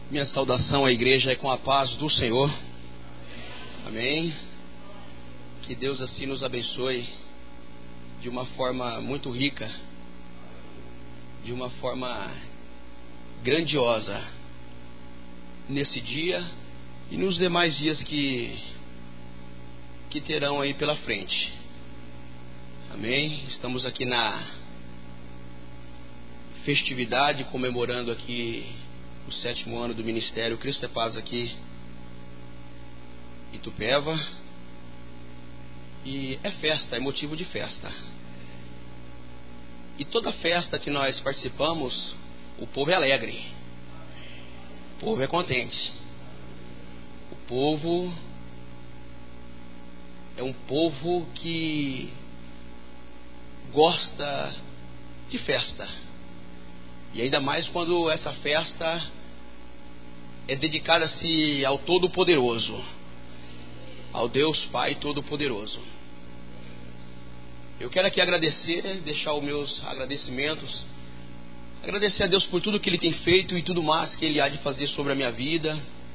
Minha saudação à igreja é com a paz do Senhor. Amém. Que Deus assim nos abençoe de uma forma muito rica, de uma forma grandiosa nesse dia e nos demais dias que terão aí pela frente. Amém. Estamos aqui na festividade, comemorando aqui o 7º ano do Ministério Cristo é Paz aqui em Itupeva. E é festa, é motivo de festa. E toda festa que nós participamos, o povo é alegre, o povo é contente. O povo é um povo que gosta de festa. E ainda mais quando essa festa é dedicada-se ao Todo-Poderoso, ao Deus Pai Todo-Poderoso. Eu quero aqui agradecer, deixar os meus agradecimentos, agradecer a Deus por tudo que Ele tem feito e tudo mais que Ele há de fazer sobre a minha vida,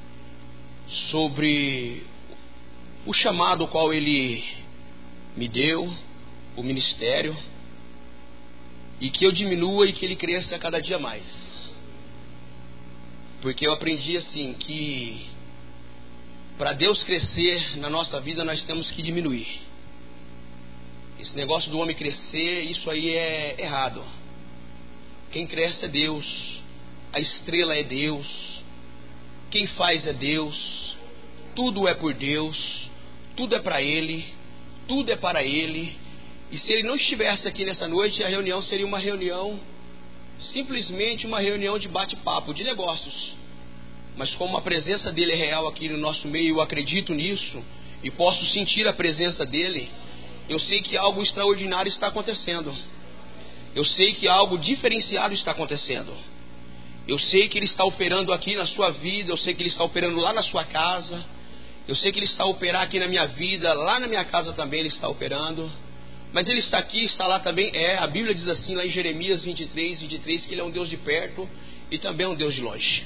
sobre o chamado qual Ele me deu, o ministério, e que eu diminua e que Ele cresça cada dia mais. Porque eu aprendi assim que para Deus crescer na nossa vida nós temos que diminuir. Esse negócio do homem crescer, isso aí é errado. Quem cresce é Deus, a estrela é Deus, quem faz é Deus, tudo é por Deus, tudo é para Ele, tudo é para Ele. E se Ele não estivesse aqui nessa noite, a reunião seria uma reunião, simplesmente uma reunião de bate-papo, de negócios. Mas como a presença dele é real aqui no nosso meio, eu acredito nisso e posso sentir a presença dele, eu sei que algo extraordinário está acontecendo. Eu sei que algo diferenciado está acontecendo. Eu sei que Ele está operando aqui na sua vida, eu sei que Ele está operando lá na sua casa, eu sei que Ele está operando aqui na minha vida, lá na minha casa também Ele está operando. Mas Ele está aqui, está lá também. A Bíblia diz assim lá em Jeremias 23, que Ele é um Deus de perto e também um Deus de longe.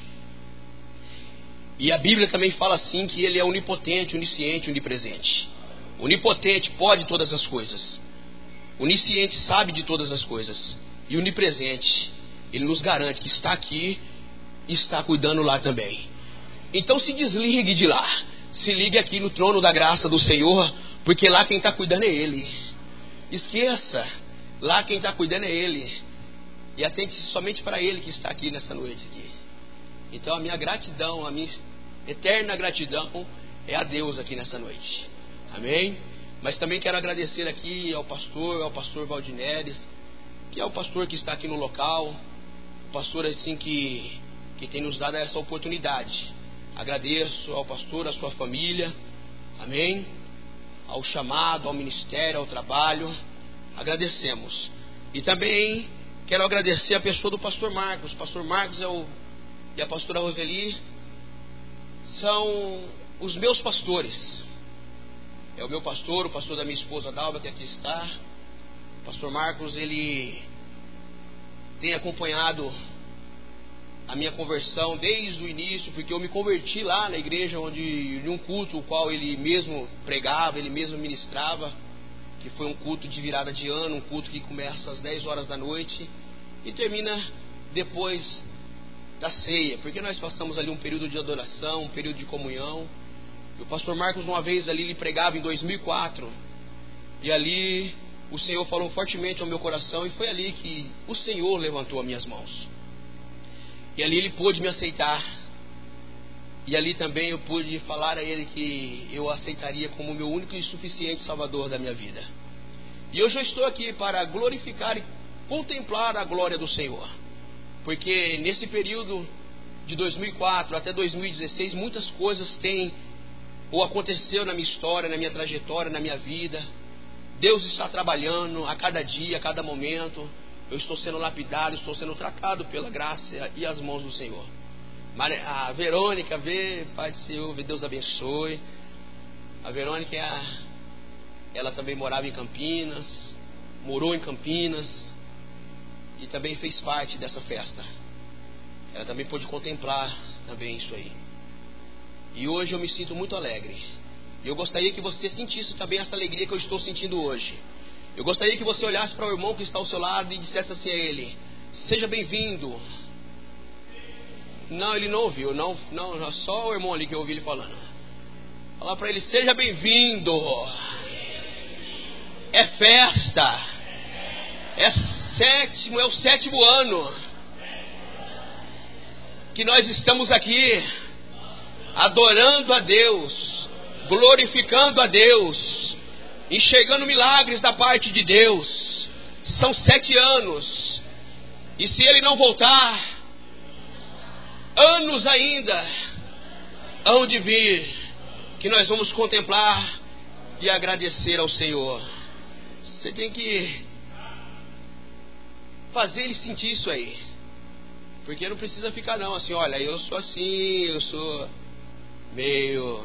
E a Bíblia também fala assim que Ele é onipotente, onisciente, onipresente. Onipotente pode todas as coisas, onisciente sabe de todas as coisas, e onipresente, Ele nos garante que está aqui e está cuidando lá também. Então se desligue de lá, se ligue aqui no trono da graça do Senhor, porque lá quem está cuidando é Ele. Esqueça, lá quem está cuidando é Ele, e atente somente para Ele que está aqui nessa noite aqui. Então a minha gratidão, a minha eterna gratidão é a Deus aqui nessa noite. Amém? Mas também quero agradecer aqui ao pastor Valdineres, que é o pastor que está aqui no local, o pastor assim que tem nos dado essa oportunidade. Agradeço ao pastor, à sua família, amém? Ao chamado, ao ministério, ao trabalho, agradecemos. E também quero agradecer a pessoa do pastor Marcos. O pastor Marcos e a pastora Roseli são os meus pastores. É o meu pastor, o pastor da minha esposa Dalva, que aqui está. O pastor Marcos, ele tem acompanhado a minha conversão desde o início, porque eu me converti lá na igreja em um culto o qual ele mesmo pregava, ele mesmo ministrava, que foi um culto de virada de ano, um culto que começa às 10 horas da noite e termina depois da ceia, porque nós passamos ali um período de adoração, um período de comunhão. E o pastor Marcos uma vez ali, ele pregava em 2004, e ali o Senhor falou fortemente ao meu coração, e foi ali que o Senhor levantou as minhas mãos, e ali Ele pôde me aceitar, e ali também eu pude falar a Ele que eu aceitaria como meu único e suficiente Salvador da minha vida. E hoje eu estou aqui para glorificar e contemplar a glória do Senhor, porque nesse período de 2004 até 2016 muitas coisas aconteceu na minha história, na minha trajetória, na minha vida. Deus está trabalhando a cada dia, a cada momento. Eu estou sendo lapidado, estou sendo tratado pela graça e as mãos do Senhor. A Verônica, Pai do Senhor, Deus abençoe. A Verônica, ela também morava em Campinas, morou em Campinas e também fez parte dessa festa. Ela também pôde contemplar também isso aí. E hoje eu me sinto muito alegre. E eu gostaria que você sentisse também essa alegria que eu estou sentindo hoje. Eu gostaria que você olhasse para o irmão que está ao seu lado e dissesse assim a ele: seja bem-vindo. Não, ele não ouviu, não, só o irmão ali que eu ouvi ele falando. Fala para ele: seja bem-vindo. É festa. É o sétimo ano que nós estamos aqui adorando a Deus, glorificando a Deus, enxergando milagres da parte de Deus. São 7 anos. E se Ele não voltar, anos ainda hão de vir, que nós vamos contemplar e agradecer ao Senhor. Você tem que fazer Ele sentir isso aí. Porque não precisa ficar não, assim, olha, eu sou assim, eu sou meio...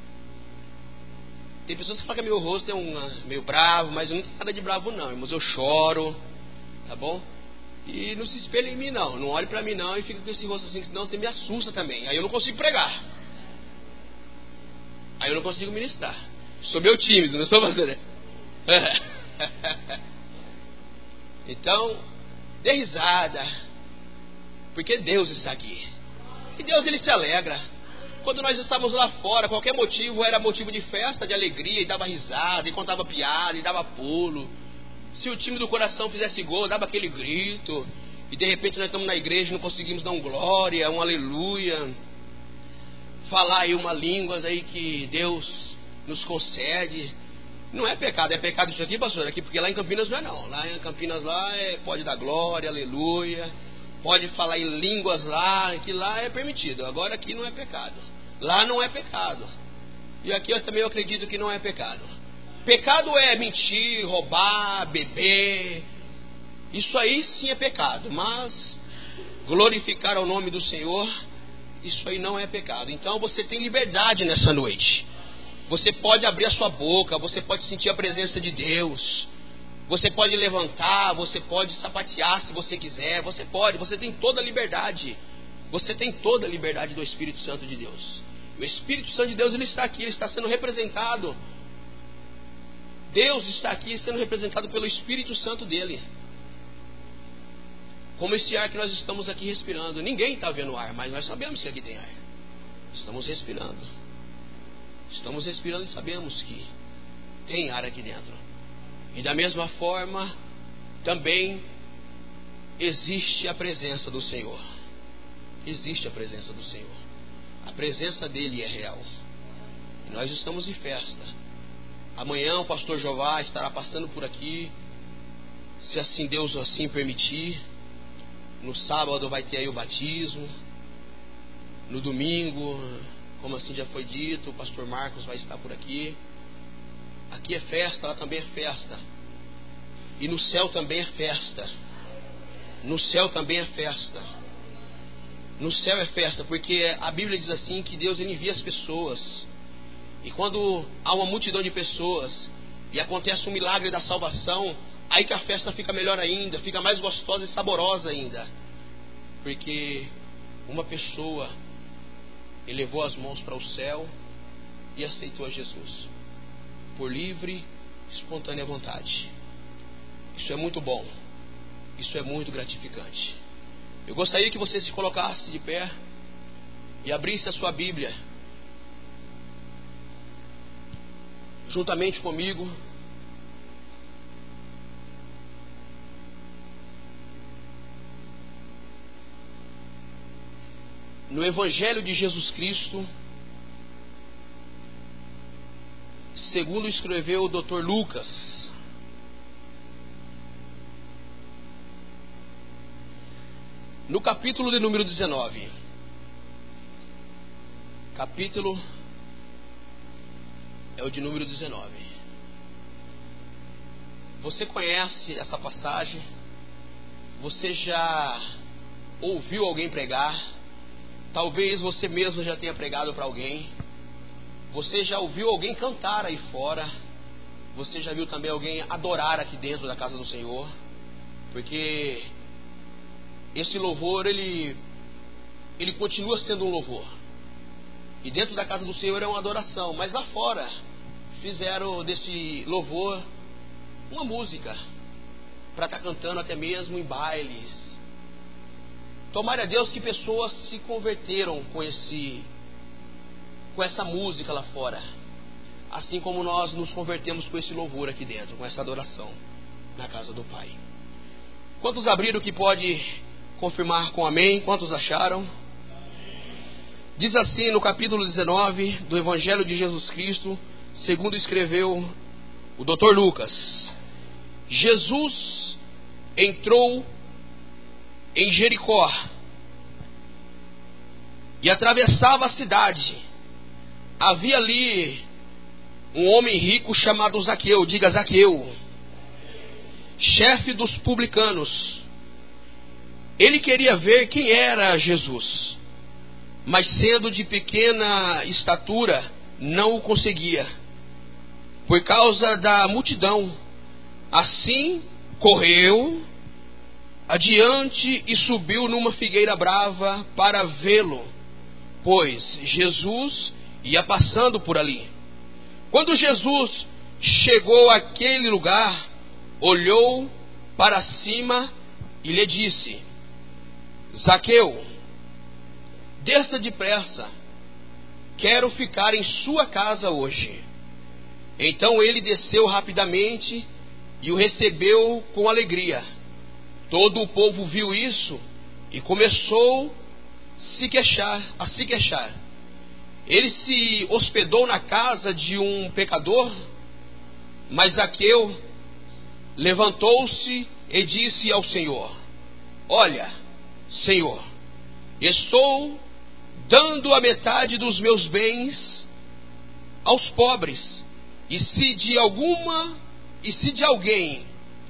Tem pessoas que falam que meu rosto é meio bravo, mas eu não tenho nada de bravo não, irmãos. Eu choro, tá bom? E não se espelha em mim não, não olhe pra mim não e fica com esse rosto assim, senão você me assusta também. Aí eu não consigo pregar. Aí eu não consigo ministrar. Sou meio tímido, não sou pastor? Então, dê risada, porque Deus está aqui. E Deus, Ele se alegra. Quando nós estávamos lá fora, qualquer motivo era motivo de festa, de alegria, e dava risada, e contava piada, e dava pulo. Se o time do coração fizesse gol, dava aquele grito. E de repente nós estamos na igreja e não conseguimos dar um glória, um aleluia. Falar aí uma língua aí que Deus nos concede. Não é pecado isso aqui, pastor, aqui, porque lá em Campinas não é não. Lá em Campinas pode dar glória, aleluia. Pode falar em línguas lá, que lá é permitido. Agora aqui não é pecado. Lá não é pecado. E aqui eu também acredito que não é pecado. Pecado é mentir, roubar, beber. Isso aí sim é pecado. Mas glorificar ao nome do Senhor, isso aí não é pecado. Então você tem liberdade nessa noite. Você pode abrir a sua boca, você pode sentir a presença de Deus. Você pode levantar, você pode sapatear se você quiser. Você tem toda a liberdade. Você tem toda a liberdade do Espírito Santo de Deus. O Espírito Santo de Deus, ele está aqui, ele está sendo representado. Deus está aqui sendo representado pelo Espírito Santo dele. Como esse ar que nós estamos aqui respirando. Ninguém está vendo o ar, mas nós sabemos que aqui tem ar. Estamos respirando. Estamos respirando e sabemos que tem ar aqui dentro. E da mesma forma, também existe a presença do Senhor. Existe a presença do Senhor. A presença dele é real. E nós estamos em festa. Amanhã o pastor Jová estará passando por aqui, se assim Deus assim permitir. No sábado vai ter aí o batismo. No domingo, como assim já foi dito, o pastor Marcos vai estar por aqui. Aqui é festa, lá também é festa. E no céu também é festa. No céu também é festa. No céu é festa, porque a Bíblia diz assim que Deus envia as pessoas. E quando há uma multidão de pessoas e acontece um milagre da salvação, aí que a festa fica melhor ainda, fica mais gostosa e saborosa ainda. Porque uma pessoa elevou as mãos para o céu e aceitou a Jesus. Por livre, espontânea vontade. Isso é muito bom. Isso é muito gratificante. Eu gostaria que você se colocasse de pé e abrisse a sua Bíblia juntamente comigo no Evangelho de Jesus Cristo, segundo escreveu o Dr. Lucas. No capítulo de número 19. Capítulo é o de número 19. Você conhece essa passagem? Você já ouviu alguém pregar? Talvez você mesmo já tenha pregado para alguém. Você já ouviu alguém cantar aí fora? Você já viu também alguém adorar aqui dentro da casa do Senhor? Porque esse louvor, ele ele continua sendo um louvor. E dentro da casa do Senhor é uma adoração, mas lá fora fizeram desse louvor uma música para estar cantando até mesmo em bailes. Tomara a Deus que pessoas se converteram com essa música lá fora, assim como nós nos convertemos com esse louvor aqui dentro, com essa adoração na casa do Pai. Quantos abriram que pode confirmar com amém? Quantos acharam? Diz assim no capítulo 19 do Evangelho de Jesus Cristo, segundo escreveu o Dr. Lucas: Jesus entrou em Jericó e atravessava a cidade. Havia ali um homem rico chamado Zaqueu, diga Zaqueu, chefe dos publicanos. Ele queria ver quem era Jesus, mas sendo de pequena estatura, não o conseguia, por causa da multidão. Assim correu adiante e subiu numa figueira brava para vê-lo, pois Jesus ia passando por ali. Quando Jesus chegou àquele lugar, olhou para cima e lhe disse: Zaqueu, desça depressa, quero ficar em sua casa hoje. Então ele desceu rapidamente e o recebeu com alegria. Todo o povo viu isso e começou a se queixar. Ele se hospedou na casa de um pecador, mas Zaqueu levantou-se e disse ao Senhor: Olha, Senhor, estou dando a metade dos meus bens aos pobres, e se de alguém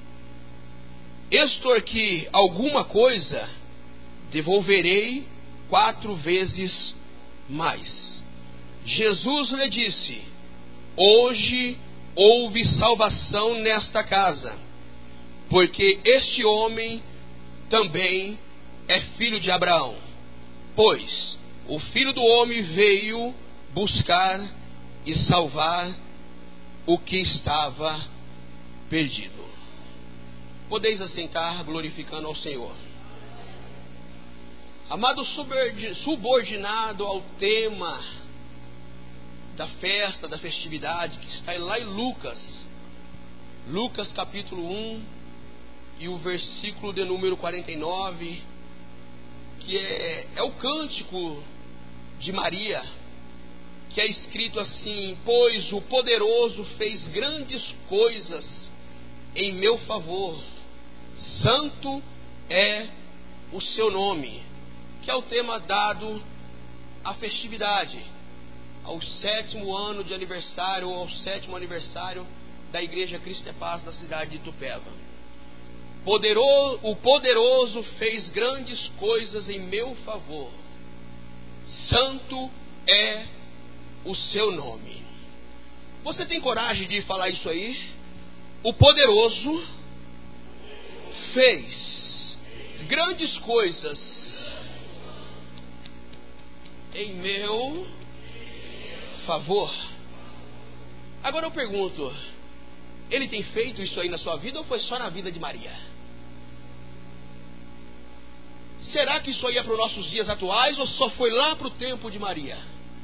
extorquir alguma coisa, devolverei 4 vezes mais. Jesus lhe disse: Hoje houve salvação nesta casa, porque este homem também é filho de Abraão, pois o Filho do Homem veio buscar e salvar o que estava perdido. Podeis assentar, glorificando ao Senhor. Amado, subordinado ao tema da festa, da festividade, que está lá em Lucas capítulo 1 e o versículo de número 49, que é o cântico de Maria, que é escrito assim: Pois o poderoso fez grandes coisas em meu favor, santo é o seu nome, que é o tema dado à festividade, ao 7º ano de aniversário, ou ao 7º aniversário da Igreja Cristo é Paz da cidade de Itupeva. O poderoso fez grandes coisas em meu favor, santo é o seu nome. Você tem coragem de falar isso aí? O poderoso fez grandes coisas em meu favor. Agora eu pergunto: ele tem feito isso aí na sua vida, ou foi só na vida de Maria? Será que isso aí é para os nossos dias atuais, ou só foi lá para o tempo de Maria?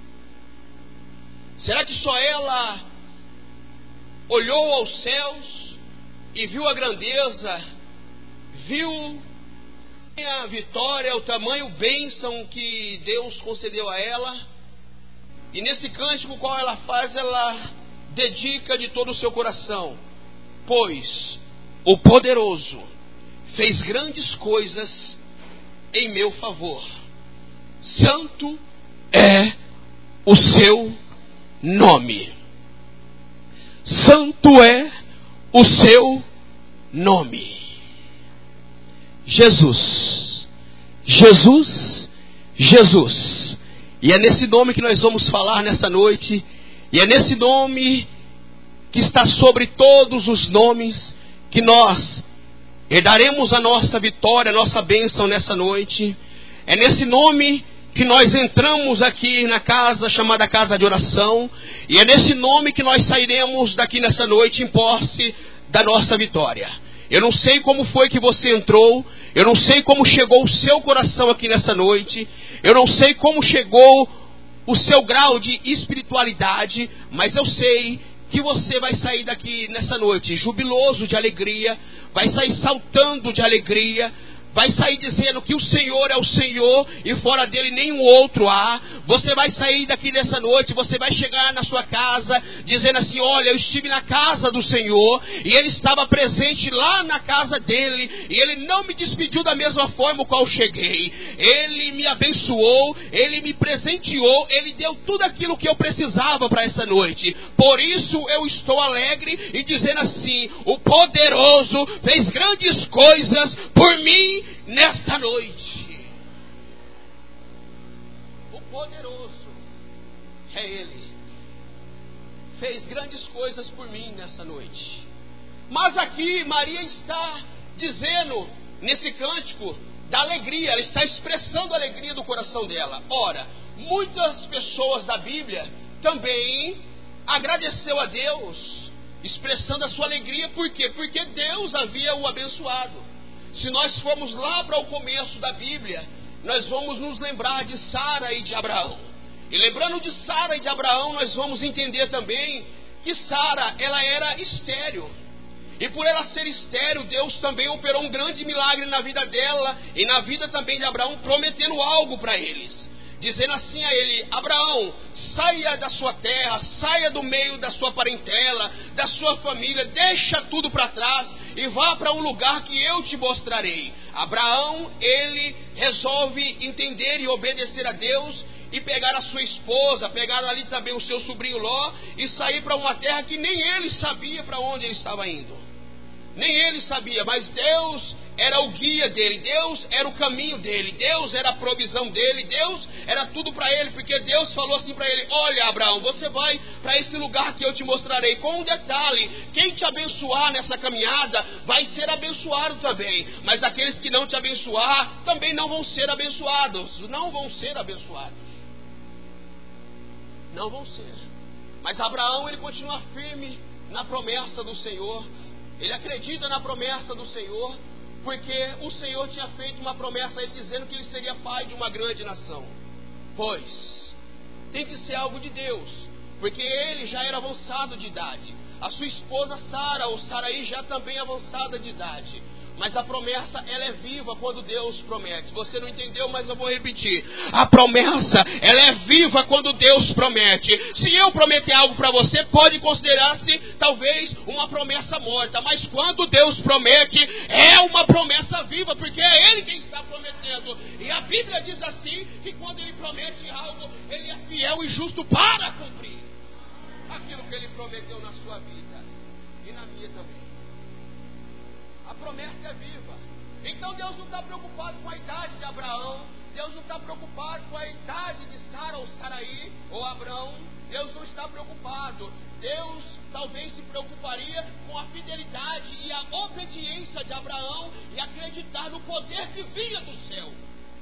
Será que só ela olhou aos céus e viu a grandeza, viu a vitória, o tamanho bênção que Deus concedeu a ela, e nesse cântico qual ela faz, ela dedica de todo o seu coração: Pois o poderoso fez grandes coisas em meu favor, santo é o seu nome. Santo é o seu nome. Jesus, Jesus, Jesus. E é nesse nome que nós vamos falar nessa noite. E é nesse nome que está sobre todos os nomes que nós herdaremos a nossa vitória, a nossa bênção nessa noite. É nesse nome que nós entramos aqui na casa chamada casa de oração, e é nesse nome que nós sairemos daqui nessa noite em posse da nossa vitória. Eu não sei como foi que você entrou, eu não sei como chegou o seu coração aqui nessa noite, eu não sei como chegou o seu grau de espiritualidade, mas eu sei que você vai sair daqui nessa noite jubiloso de alegria, vai sair saltando de alegria, vai sair dizendo que o Senhor é o Senhor e fora dele nenhum outro há. Você vai sair daqui nessa noite, você vai chegar na sua casa dizendo assim: olha, eu estive na casa do Senhor e Ele estava presente lá na casa dele, e Ele não me despediu da mesma forma qual cheguei. Ele me abençoou, Ele me presenteou, Ele deu tudo aquilo que eu precisava para essa noite. Por isso eu estou alegre e dizendo assim: o poderoso fez grandes coisas por mim nesta noite. O poderoso é Ele. Fez grandes coisas por mim nessa noite. Mas aqui Maria está dizendo nesse cântico da alegria, ela está expressando a alegria do coração dela. Ora, muitas pessoas da Bíblia também agradeceu a Deus, expressando a sua alegria. Por quê? Porque Deus havia o abençoado. Se nós formos lá para o começo da Bíblia, nós vamos nos lembrar de Sara e de Abraão. E lembrando de Sara e de Abraão, nós vamos entender também que Sara, ela era estéril. E por ela ser estéril, Deus também operou um grande milagre na vida dela e na vida também de Abraão, prometendo algo para eles. Dizendo assim a ele: Abraão, saia da sua terra, saia do meio da sua parentela, da sua família, deixa tudo para trás e vá para um lugar que eu te mostrarei. Abraão, ele resolve entender e obedecer a Deus e pegar a sua esposa, pegar ali também o seu sobrinho Ló e sair para uma terra que nem ele sabia para onde ele estava indo. Nem ele sabia, mas Deus era o guia dele, Deus era o caminho dele, Deus era a provisão dele, Deus era tudo para ele, porque Deus falou assim para ele: olha, Abraão, você vai para esse lugar que eu te mostrarei, com um detalhe: quem te abençoar nessa caminhada vai ser abençoado também, mas aqueles que não te abençoar também não vão ser abençoados, não vão ser abençoados, não vão ser. Mas Abraão, ele continua firme na promessa do Senhor, ele acredita na promessa do Senhor, porque o Senhor tinha feito uma promessa a ele, dizendo que ele seria pai de uma grande nação. Pois tem que ser algo de Deus, porque ele já era avançado de idade, a sua esposa Sara, ou Saraí, já também avançada de idade. Mas a promessa, ela é viva quando Deus promete. Você não entendeu, mas eu vou repetir. A promessa, ela é viva quando Deus promete. Se eu prometer algo para você, pode considerar-se talvez uma promessa morta. Mas quando Deus promete, é uma promessa viva, porque é Ele quem está prometendo. E a Bíblia diz assim, que quando Ele promete algo, Ele é fiel e justo para cumprir aquilo que Ele prometeu na sua vida e na minha também. A promessa é viva. Então Deus não está preocupado com a idade de Abraão, Deus não está preocupado com a idade de Sara ou Saraí ou Abraão. Deus não está preocupado. Deus talvez se preocuparia com a fidelidade e a obediência de Abraão e acreditar no poder que vinha do céu,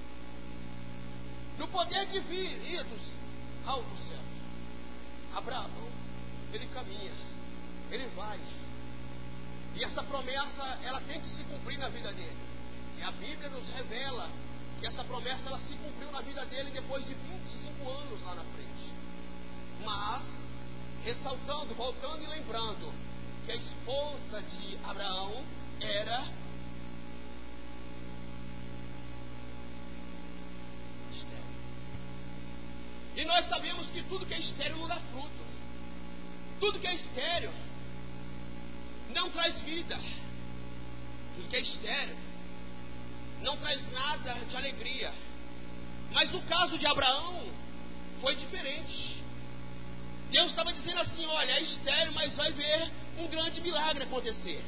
no poder que viria dos altos céus. Abraão, ele caminha, ele vai. E essa promessa, ela tem que se cumprir na vida dele. E a Bíblia nos revela que essa promessa, ela se cumpriu na vida dele depois de 25 anos lá na frente. Mas, ressaltando, voltando e lembrando, que a esposa de Abraão era estéril. E nós sabemos que tudo que é estéril não dá fruto. Tudo que é estéril não traz vida. Tudo que é estéril não traz nada de alegria. Mas no caso de Abraão foi diferente. Deus estava dizendo assim: olha, é estéril, mas vai ver um grande milagre acontecer.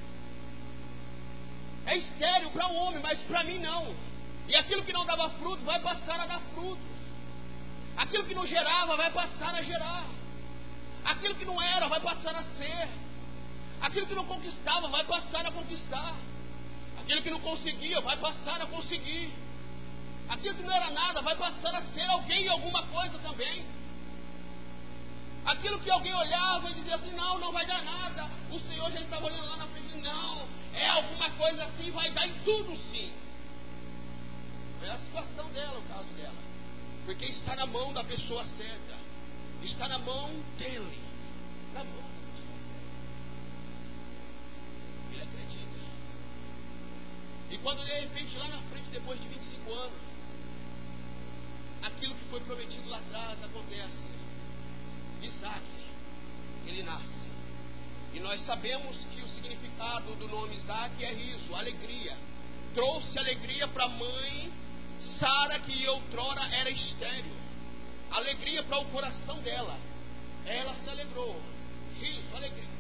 É estéril para o homem, mas para mim não. E aquilo que não dava fruto vai passar a dar fruto. Aquilo que não gerava vai passar a gerar. Aquilo que não era vai passar a ser. Aquilo que não conquistava vai passar a conquistar. Aquilo que não conseguia vai passar a conseguir. Aquilo que não era nada vai passar a ser alguém e alguma coisa também. Aquilo que alguém olhava e dizia assim, não, não vai dar nada. O Senhor já estava olhando lá na frente, não, é alguma coisa assim, vai dar em tudo sim. É a situação dela, o caso dela. Porque está na mão da pessoa certa. Está na mão dele. Na mão da pessoa certa. Ele acredita. E quando de repente lá na frente, depois de 25 anos, aquilo que foi prometido lá atrás acontece. Isaac, ele nasce. E nós sabemos que o significado do nome Isaac é riso, alegria. Trouxe alegria para a mãe Sara, que outrora era estéril. Alegria para o coração dela. Ela se alegrou. Riso, alegria.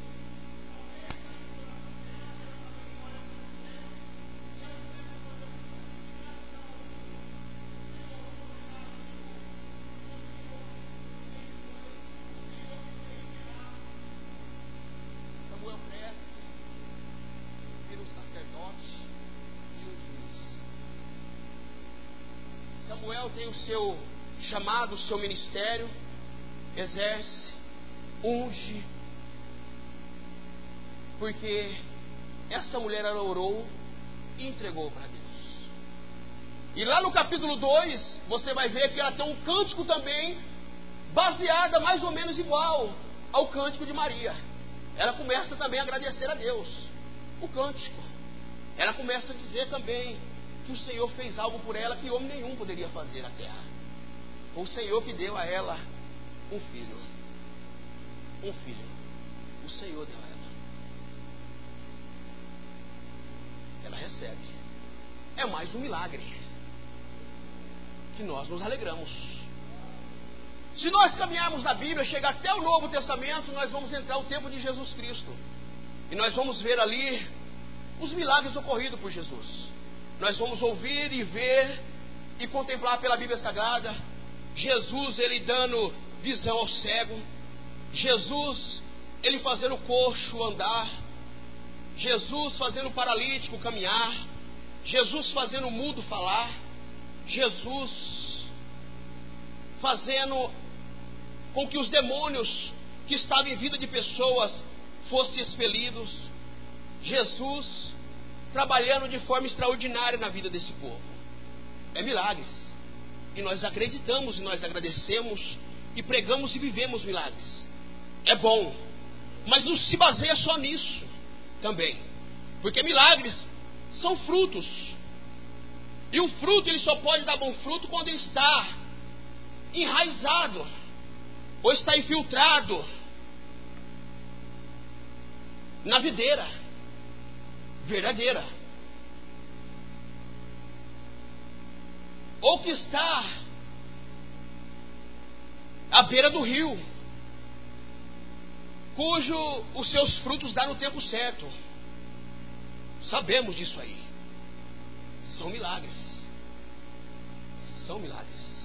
Tem o seu chamado, o seu ministério, exerce, unge, porque essa mulher ela orou e entregou para Deus. E lá no capítulo 2, você vai ver que ela tem um cântico também, baseada mais ou menos igual ao cântico de Maria. Ela começa também a agradecer a Deus, o cântico. Ela começa a dizer também que o Senhor fez algo por ela que homem nenhum poderia fazer na terra. Foi o Senhor que deu a ela um filho. Um filho. O Senhor deu a ela. Ela recebe. É mais um milagre que nós nos alegramos. Se nós caminharmos na Bíblia, chegar até o Novo Testamento, nós vamos entrar no tempo de Jesus Cristo. E nós vamos ver ali os milagres ocorridos por Jesus. Nós vamos ouvir e ver e contemplar pela Bíblia Sagrada Jesus, ele dando visão ao cego, Jesus, ele fazendo o coxo andar, Jesus fazendo o paralítico caminhar, Jesus fazendo o mudo falar, Jesus fazendo com que os demônios que estavam em vida de pessoas fossem expelidos, Jesus trabalhando de forma extraordinária na vida desse povo. É milagres. E nós acreditamos e nós agradecemos e pregamos e vivemos milagres. É bom. Mas não se baseia só nisso também. Porque milagres são frutos. E o fruto ele só pode dar bom fruto quando ele está enraizado ou está infiltrado na videira verdadeira, ou que está à beira do rio, cujo os seus frutos dão no tempo certo. Sabemos disso aí. São milagres. São milagres.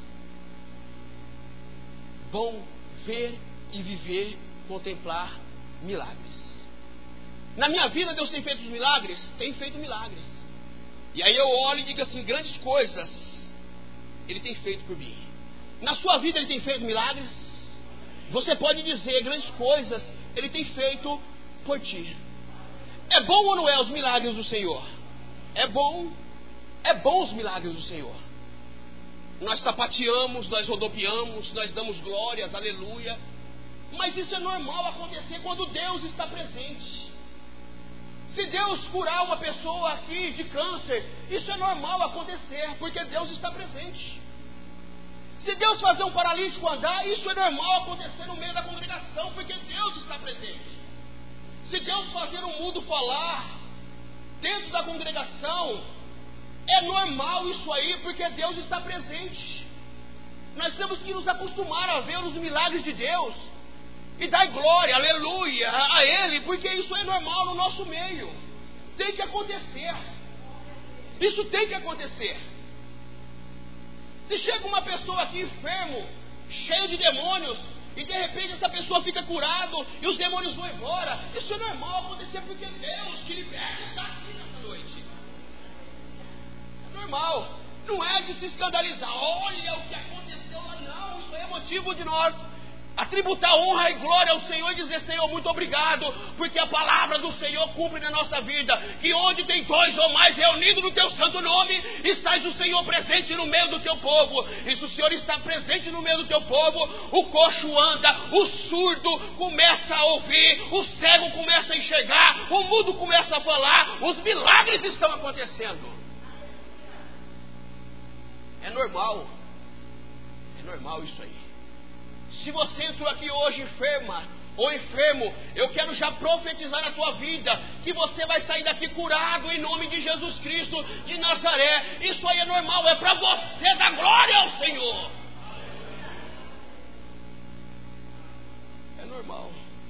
Bom ver e viver, contemplar milagres. Na minha vida Deus tem feito os milagres? Tem feito milagres. E aí eu olho e digo assim, grandes coisas Ele tem feito por mim. Na sua vida Ele tem feito milagres? Você pode dizer, grandes coisas Ele tem feito por ti. É bom ou não é os milagres do Senhor? É bom os milagres do Senhor. Nós sapateamos, nós rodopiamos, nós damos glórias, aleluia. Mas isso é normal acontecer quando Deus está presente. Se Deus curar uma pessoa aqui de câncer, isso é normal acontecer, porque Deus está presente. Se Deus fazer um paralítico andar, isso é normal acontecer no meio da congregação, porque Deus está presente. Se Deus fazer um mudo falar dentro da congregação, é normal isso aí, porque Deus está presente. Nós temos que nos acostumar a ver os milagres de Deus e dar glória, aleluia, a Ele, porque isso é normal no nosso meio. Tem que acontecer. Isso tem que acontecer. Se chega uma pessoa aqui enfermo, cheio de demônios, e de repente essa pessoa fica curada e os demônios vão embora, isso é normal acontecer, porque Deus que liberta está aqui nessa noite. É normal. não é de se escandalizar. Olha o que aconteceu lá, não. Isso aí é motivo de nós atributar honra e glória ao Senhor e dizer: Senhor, muito obrigado, porque a palavra do Senhor cumpre na nossa vida, que onde tem 2 ou mais reunidos no teu santo nome, estás o Senhor presente no meio do teu povo. E se o Senhor está presente no meio do teu povo, o coxo anda, o surdo começa a ouvir, o cego começa a enxergar, o mudo começa a falar, os milagres estão acontecendo. É normal isso aí. Se você entrou aqui hoje enferma ou enfermo, eu quero já profetizar na tua vida que você vai sair daqui curado em nome de Jesus Cristo de Nazaré. Isso aí é normal, é para você dar glória ao Senhor. É normal.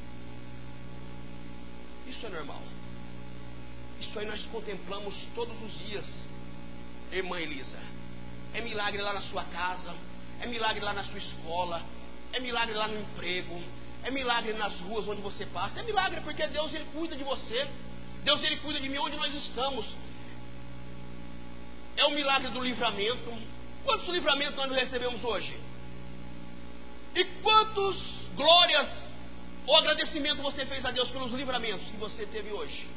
Isso é normal. Isso aí nós contemplamos todos os dias, irmã Elisa. É milagre lá na sua casa, é milagre lá na sua escola, é milagre lá no emprego, é milagre nas ruas onde você passa. É milagre porque Deus, Ele cuida de você. Deus, Ele cuida de mim onde nós estamos. É o milagre do livramento. Quantos livramentos nós recebemos hoje? E quantos glórias ou agradecimento você fez a Deus pelos livramentos que você teve hoje?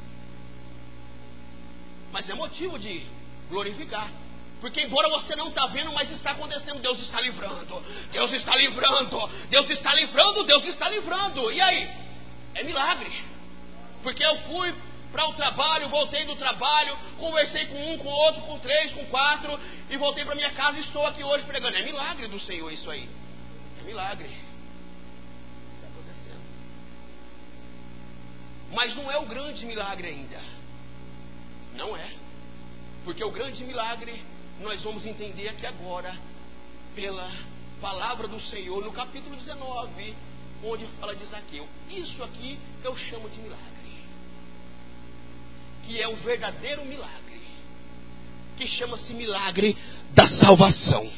Mas é motivo de glorificar. Porque embora você não está vendo, mas está acontecendo. Deus está livrando, Deus está livrando, Deus está livrando, Deus está livrando. E aí? É milagre. Porque eu fui para o trabalho, voltei do trabalho, conversei com um, com outro, com 3, com 4, e voltei para minha casa e estou aqui hoje pregando. É milagre do Senhor isso aí. É milagre. Está acontecendo. Mas não é o grande milagre ainda. Não é. Porque o grande milagre nós vamos entender aqui agora, pela palavra do Senhor, no capítulo 19, onde fala de Zaqueu. Isso aqui eu chamo de milagre, que é o verdadeiro milagre, que chama-se milagre da salvação.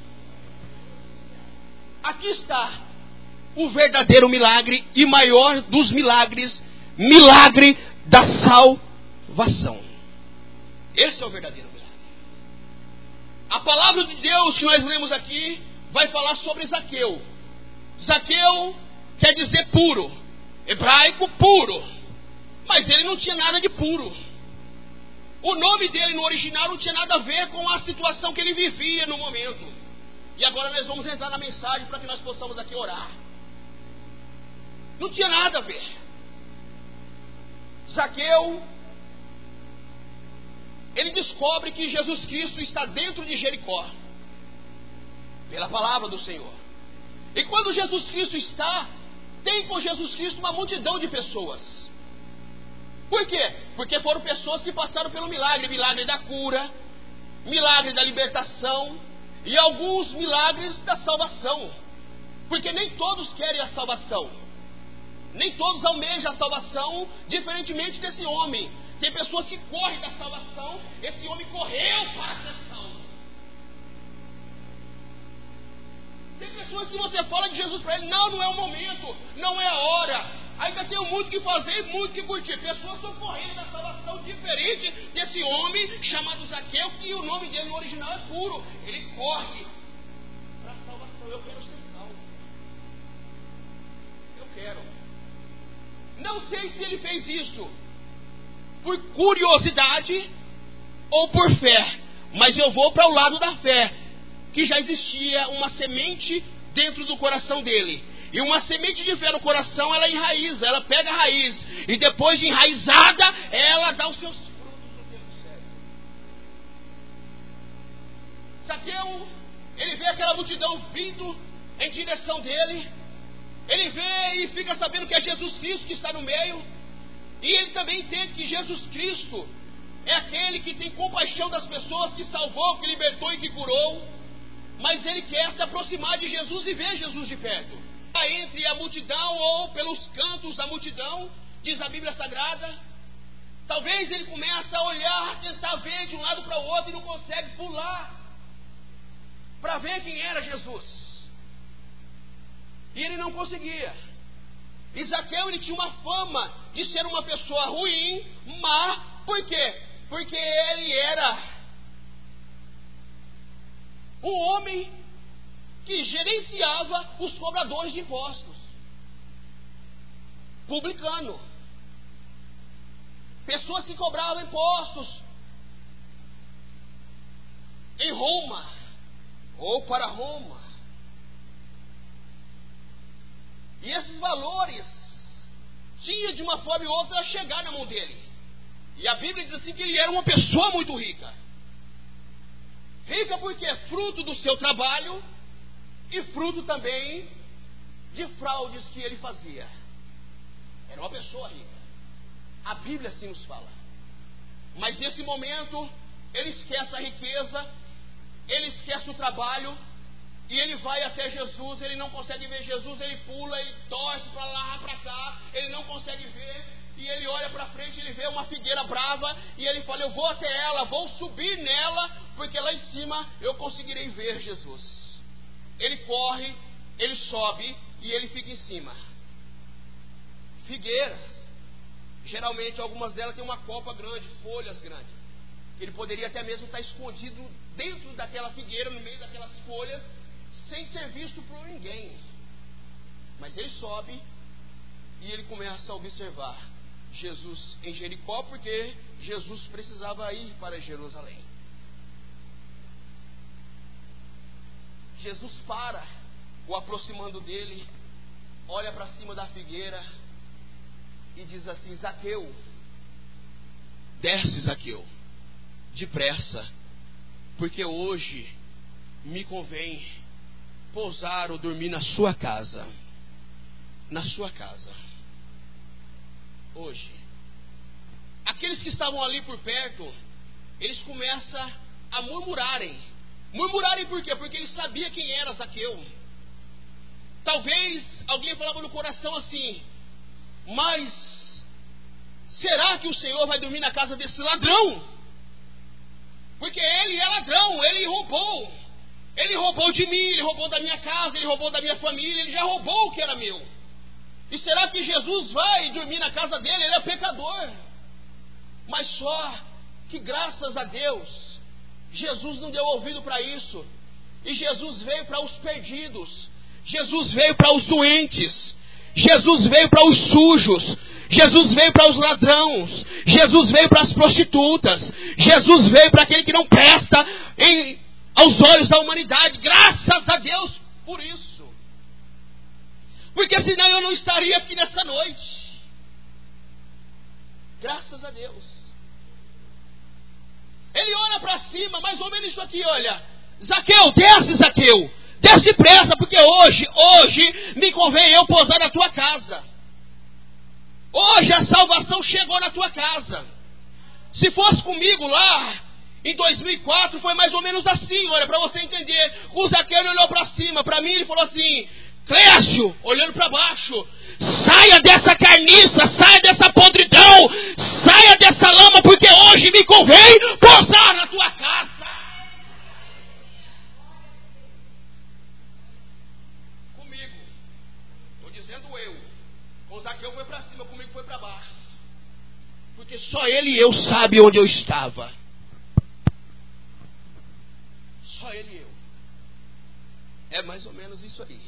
Aqui está o verdadeiro milagre e maior dos milagres, milagre da salvação. Esse é o verdadeiro milagre. A palavra de Deus que nós lemos aqui vai falar sobre Zaqueu. Zaqueu quer dizer puro, hebraico puro, mas ele não tinha nada de puro. O nome dele no original não tinha nada a ver com a situação que ele vivia no momento. E agora nós vamos entrar na mensagem para que nós possamos aqui orar. Não tinha nada a ver. Zaqueu, ele descobre que Jesus Cristo está dentro de Jericó, pela palavra do Senhor. E quando Jesus Cristo está, tem com Jesus Cristo uma multidão de pessoas. Por quê? Porque foram pessoas que passaram pelo milagre. Milagre da cura, milagre da libertação e alguns milagres da salvação. Porque nem todos querem a salvação, nem todos almejam a salvação, diferentemente desse homem. Tem pessoas que correm da salvação. Esse homem correu para ser salvo. Tem pessoas que você fala de Jesus para ele, não é o momento, não é a hora, ainda tem muito que fazer e muito que curtir. Pessoas estão correndo da salvação, diferente desse homem chamado Zaqueu, que o nome dele no original é puro. Ele corre para a salvação. Eu quero ser salvo. Eu quero. Não sei se ele fez isso por curiosidade ou por fé, mas eu vou para o lado da fé, que já existia uma semente dentro do coração dele. E uma semente de fé no coração, ela enraiza, ela pega a raiz, e depois de enraizada, ela dá os seus frutos no tempo certo. Zaqueu, ele vê aquela multidão vindo em direção dele, ele vê e fica sabendo que é Jesus Cristo que está no meio. E ele também entende que Jesus Cristo é aquele que tem compaixão das pessoas, que salvou, que libertou e que curou. Mas ele quer se aproximar de Jesus e ver Jesus de perto. Entre a multidão ou pelos cantos da multidão, diz a Bíblia Sagrada, talvez ele comece a olhar, tentar ver de um lado para o outro e não consegue pular para ver quem era Jesus. E ele não conseguia. E Zaqueu, ele tinha uma fama de ser uma pessoa ruim, má. Por quê? Porque ele era Um homem que gerenciava os cobradores de impostos. Publicano. Pessoas que cobravam impostos em Roma ou para Roma. E esses valores tinha de uma forma ou outra a chegar na mão dele. E a Bíblia diz assim que ele era uma pessoa muito rica. Rica porque é fruto do seu trabalho e fruto também de fraudes que ele fazia. Era uma pessoa rica. A Bíblia assim nos fala. Mas nesse momento ele esquece a riqueza, ele esquece o trabalho, e ele vai até Jesus. Ele não consegue ver Jesus, ele pula, ele torce para lá, para cá, ele não consegue ver, e ele olha para frente, ele vê uma figueira brava, e ele fala: eu vou até ela, vou subir nela, porque lá em cima eu conseguirei ver Jesus. Ele corre, ele sobe, e ele fica em cima. Figueira, geralmente algumas delas têm uma copa grande, folhas grandes. Ele poderia até mesmo estar escondido dentro daquela figueira, no meio daquelas folhas, sem ser visto por ninguém. Mas ele sobe e ele começa a observar Jesus em Jericó, porque Jesus precisava ir para Jerusalém. Jesus para, o aproximando dele, olha para cima da figueira e diz assim: Zaqueu, desce, Zaqueu, depressa, porque hoje me convém pousar ou dormir na sua casa. Na sua casa. Hoje. Aqueles que estavam ali por perto, eles começam a murmurarem. Murmurarem por quê? Porque eles sabiam quem era Zaqueu. Talvez alguém falava no coração assim: mas será que o Senhor vai dormir na casa desse ladrão? Porque ele é ladrão, ele roubou. Ele roubou de mim, ele roubou da minha casa, ele roubou da minha família, ele já roubou o que era meu. E será que Jesus vai dormir na casa dele? Ele é pecador. Mas só que graças a Deus, Jesus não deu ouvido para isso. E Jesus veio para os perdidos. Jesus veio para os doentes. Jesus veio para os sujos. Jesus veio para os ladrões. Jesus veio para as prostitutas. Jesus veio para aquele que não presta aos olhos da humanidade. Graças a Deus por isso. Porque senão eu não estaria aqui nessa noite. Graças a Deus. Ele olha para cima, mais ou menos isso aqui, olha: Zaqueu, desce, Zaqueu, desce depressa, porque hoje me convém eu pousar na tua casa. Hoje a salvação chegou na tua casa. Se fosse comigo lá em 2004, foi mais ou menos assim, olha, para você entender. O Zaqueu olhou para cima, para mim ele falou assim: Clécio, olhando para baixo, saia dessa carniça, saia dessa podridão, saia dessa lama, porque hoje me convém pousar na tua casa. Comigo, estou dizendo eu, com o Zaqueu foi para cima, comigo foi para baixo, porque só ele e eu sabe onde eu estava. Só ele e eu. É mais ou menos isso aí.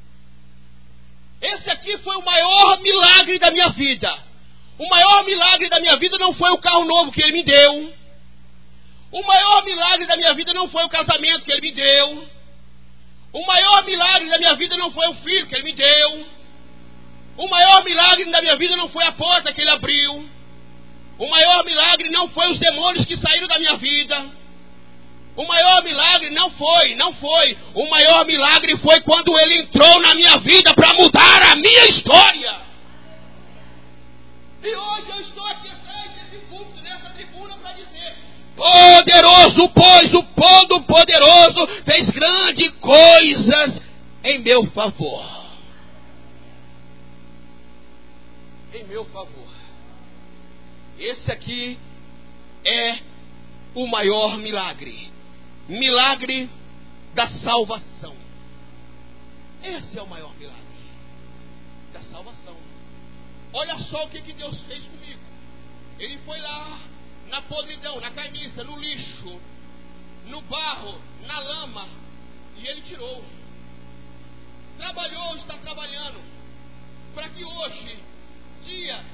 Esse aqui foi o maior milagre da minha vida. O maior milagre da minha vida não foi o carro novo que ele me deu. O maior milagre da minha vida não foi o casamento que ele me deu. O maior milagre da minha vida não foi o filho que ele me deu. O maior milagre da minha vida não foi a porta que ele abriu. O maior milagre não foi os demônios que saíram da minha vida. O maior milagre não foi. O maior milagre foi quando ele entrou na minha vida para mudar a minha história. E hoje eu estou aqui atrás desse púlpito, nessa tribuna, para dizer: poderoso, pois o Todo-Poderoso fez grandes coisas em meu favor. Em meu favor. Esse aqui é o maior milagre. Milagre da salvação. Esse é o maior milagre da salvação. Olha só o que Deus fez comigo. Ele foi lá na podridão, na carniça, no lixo, no barro, na lama, E Ele tirou. Trabalhou, está trabalhando, para que hoje, dia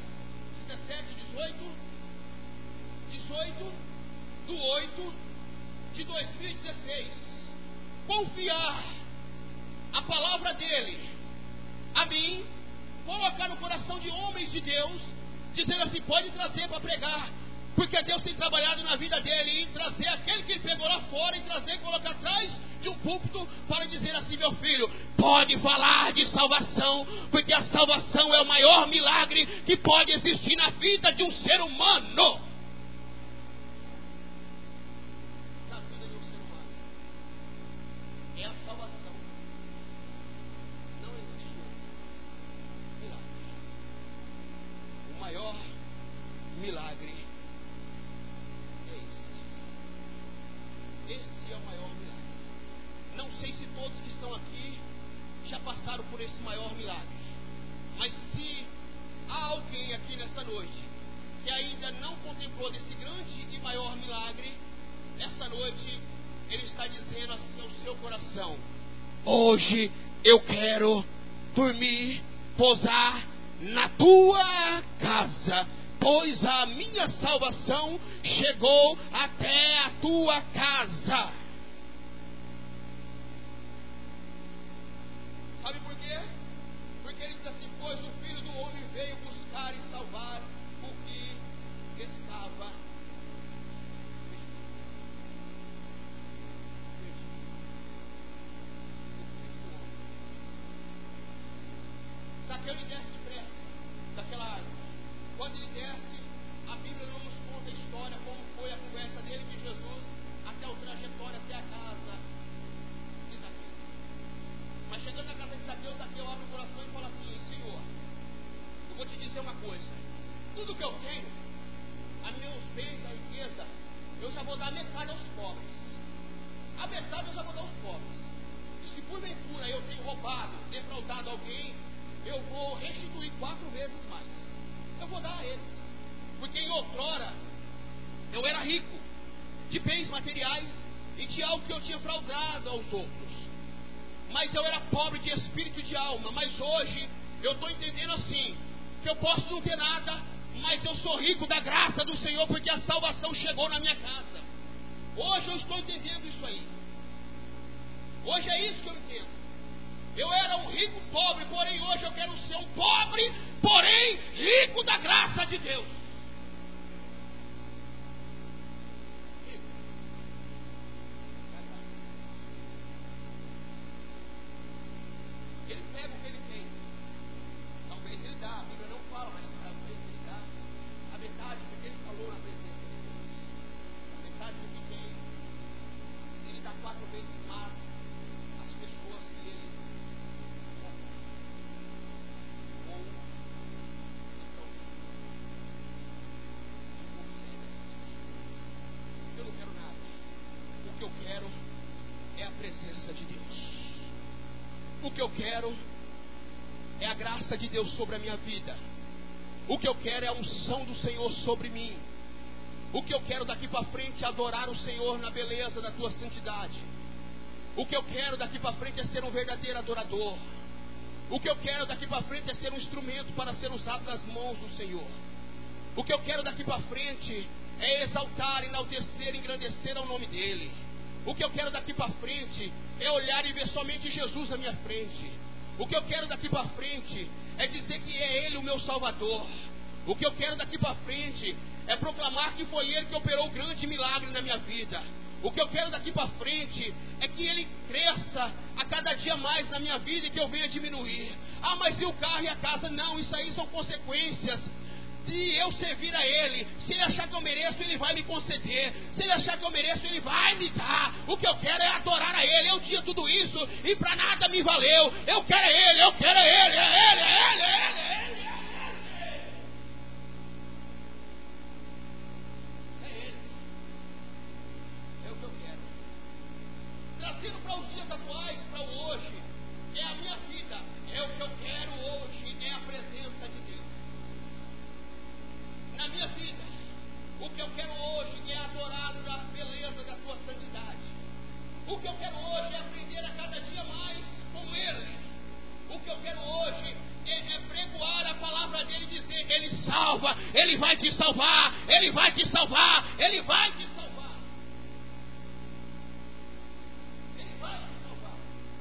18/8/2016, confiar a palavra dele a mim, colocar no coração de homens de Deus, dizendo assim: pode trazer para pregar, porque Deus tem trabalhado na vida dele, e trazer aquele que ele pegou lá fora, e trazer e colocar atrás de um púlpito, para dizer assim: meu filho, pode falar de salvação, porque a salvação é o maior milagre que pode existir na vida de um ser humano. Na vida de um ser humano é a salvação. Não existe outro milagre. O maior milagre é esse. Esse é o maior milagre. Não sei se todos que estão aqui já passaram por esse maior milagre, mas se há alguém aqui nessa noite que ainda não contemplou desse grande e maior milagre, essa noite ele está dizendo assim ao seu coração: hoje eu quero dormir, pousar na tua casa, pois a minha salvação chegou até a tua casa. Sabe por quê? Porque ele diz assim: pois o Filho do Homem veio buscar e salvar o que estava perdido. Zaqueu lhe desce depressa daquela árvore. Quando ele desce, a Bíblia não nos conta a história, como foi a conversa dele de Jesus, até o trajetório até a casa de Zaqueu. Mas chegando na casa de Zaqueu, Zaqueu abre o coração e fala assim: Senhor, eu vou te dizer uma coisa, tudo que eu tenho, a meus bens, a riqueza, eu já vou dar metade aos pobres. A metade eu já vou dar aos pobres. E se porventura eu tenho roubado, defraudado alguém, eu vou restituir 4 vezes mais. Eu vou dar a eles. Porque em outrora eu era rico de bens materiais e de algo que eu tinha fraudado aos outros, mas eu era pobre de espírito e de alma. Mas hoje eu estou entendendo assim, que eu posso não ter nada, mas eu sou rico da graça do Senhor, porque a salvação chegou na minha casa. Hoje eu estou entendendo isso aí. Hoje é isso que eu entendo. Eu era um rico pobre, porém hoje eu quero ser um pobre, porém rico da graça de Deus. Ele pega o que ele tem. Talvez ele dá, a Bíblia não fala, mas talvez ele dá a metade do que ele falou na presença de Deus. A metade do que tem, ele dá 4 vezes mais às pessoas que ele roubou. Eu não quero nada. O que eu quero é a presença de Deus. O que eu quero é a graça de Deus sobre a minha vida. O que eu quero é a unção do Senhor sobre mim. O que eu quero daqui para frente é adorar o Senhor na beleza da tua santidade. O que eu quero daqui para frente é ser um verdadeiro adorador. O que eu quero daqui para frente é ser um instrumento para ser usado nas mãos do Senhor. O que eu quero daqui para frente é exaltar, enaltecer, engrandecer ao nome dEle. O que eu quero daqui para frente é olhar e ver somente Jesus na minha frente. O que eu quero daqui para frente é dizer que é Ele o meu Salvador. O que eu quero daqui para frente é proclamar que foi Ele que operou o grande milagre na minha vida. O que eu quero daqui para frente é que Ele cresça a cada dia mais na minha vida e que eu venha diminuir. Ah, mas e o carro e a casa? Não, isso aí são consequências de eu servir a Ele. Se Ele achar que eu mereço, Ele vai me conceder. Se Ele achar que eu mereço, Ele vai me dar. O que eu quero é adorar a Ele. Eu tinha tudo isso e para nada me valeu. Eu quero é Ele, eu quero é Ele, é Ele, é Ele, é Ele, é Ele. É Ele. É o que eu quero. Trazendo para os dias atuais, para o hoje, é a minha vida. É o que eu quero hoje, é a presença de Deus na minha vida. O que eu quero hoje é adorar a beleza da tua santidade. O que eu quero hoje é aprender a Ele vai te salvar. Ele vai te salvar. Ele vai te salvar.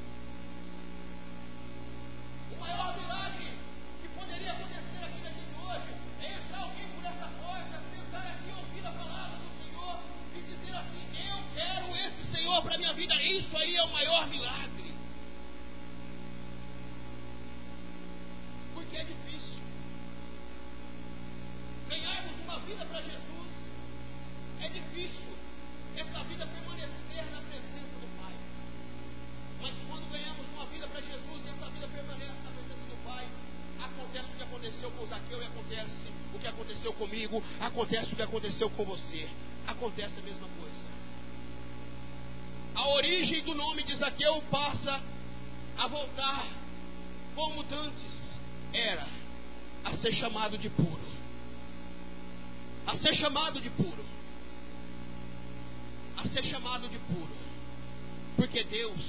O maior milagre que poderia acontecer aqui na gente hoje é entrar alguém por essa porta, sentar aqui, ouvir a palavra do Senhor e dizer assim: eu quero esse Senhor para a minha vida. Isso aí é o maior milagre. Porque é difícil ganharmos uma vida para Jesus. É difícil essa vida permanecer na presença do Pai. Mas quando ganhamos uma vida para Jesus e essa vida permanece na presença do Pai, acontece o que aconteceu com Zaqueu e acontece o que aconteceu comigo, acontece o que aconteceu com você. Acontece a mesma coisa. A origem do nome de Zaqueu passa a voltar como dantes era, a ser chamado de puro. A ser chamado de puro. A ser chamado de puro. Porque Deus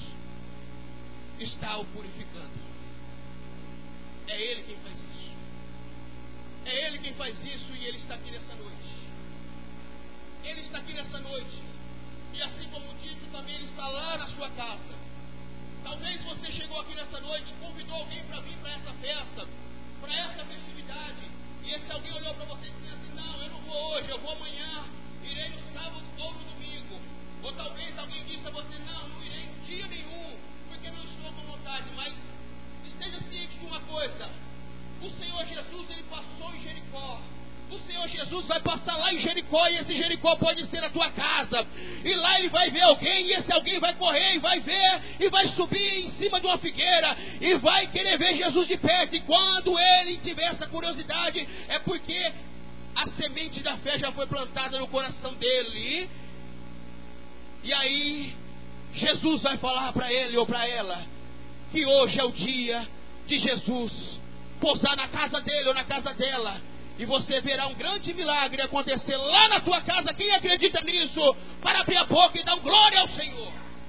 está o purificando. É Ele quem faz isso. É Ele quem faz isso e Ele está aqui nessa noite. Ele está aqui nessa noite. E assim como dito, também Ele está lá na sua casa. Talvez você chegou aqui nessa noite, convidou alguém para vir para essa festa, para essa festividade, e esse alguém olhou para você e disse assim: não, eu não vou hoje, eu vou amanhã, irei no sábado ou no domingo. Ou talvez alguém disse a você: não, não irei dia nenhum, porque não estou com vontade. Mas esteja ciente de uma coisa: o Senhor Jesus, Ele passou em Jericó. O Senhor Jesus vai passar lá em Jericó, e esse Jericó pode ser a tua casa. E lá Ele vai ver alguém, e esse alguém vai correr e vai ver, e vai subir em cima de uma figueira, e vai querer ver Jesus de perto. E quando ele tiver essa curiosidade, é porque a semente da fé já foi plantada no coração dele. E aí Jesus vai falar para ele ou para ela que hoje é o dia de Jesus pousar na casa dele ou na casa dela. E você verá um grande milagre acontecer lá na tua casa. Quem acredita nisso, para abrir a boca e dar glória ao Senhor.